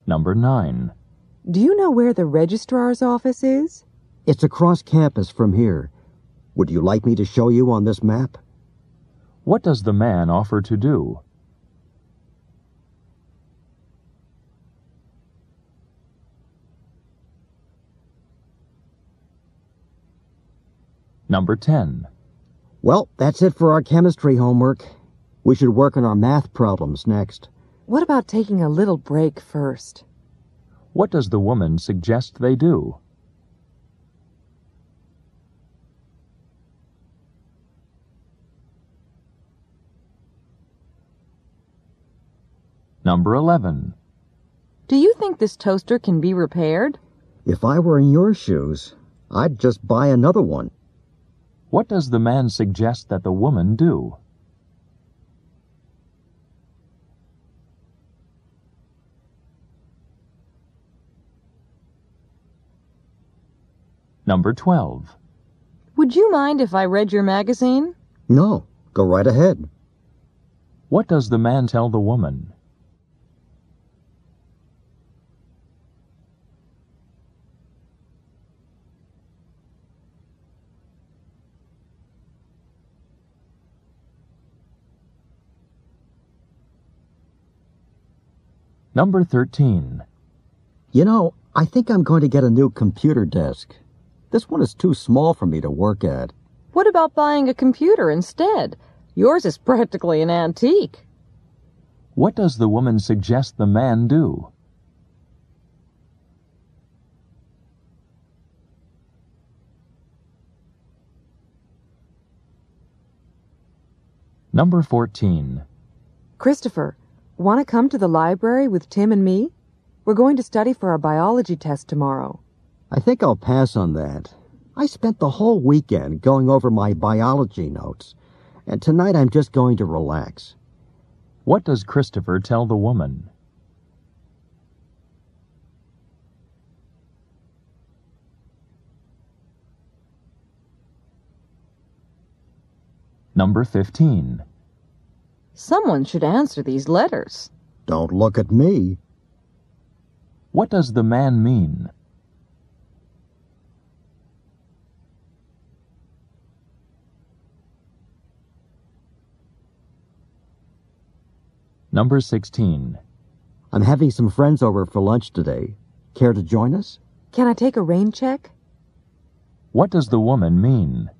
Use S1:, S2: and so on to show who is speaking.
S1: Number 9.
S2: Do you know where the registrar's office is?
S3: It's across campus from here. Would you like me to show you on this map?
S1: What does the man offer to do? Number 10.
S3: Well, that's it for our chemistry homework. We should work on our math problems next.
S2: What about taking a little break first?
S1: What does the woman suggest they do? Number 11.
S2: Do you think this toaster can be repaired?
S3: If I were in your shoes, I'd just buy another one.
S1: What does the man suggest that the woman do? Number 12.
S2: Would you mind if I read your magazine?
S3: No, go right ahead.
S1: What does the man tell the woman? Number 13.
S3: You know, I think I'm going to get a new computer desk. This one is too small for me to work at.
S2: What about buying a computer instead? Yours is practically an antique.
S1: What does the woman suggest the man do? Number 14.
S2: Christopher, want to come to the library with Tim and me? We're going to study for our biology test tomorrow.
S3: I think I'll pass on that. I spent the whole weekend going over my biology notes, and tonight I'm just going to relax.
S1: What does Christopher tell the woman? Number 15.
S2: Someone should answer these letters.
S3: Don't look at me.
S1: What does the man mean? Number 16.
S3: I'm having some friends over for lunch today. Care to join us?
S2: Can I take a rain check?
S1: What does the woman mean?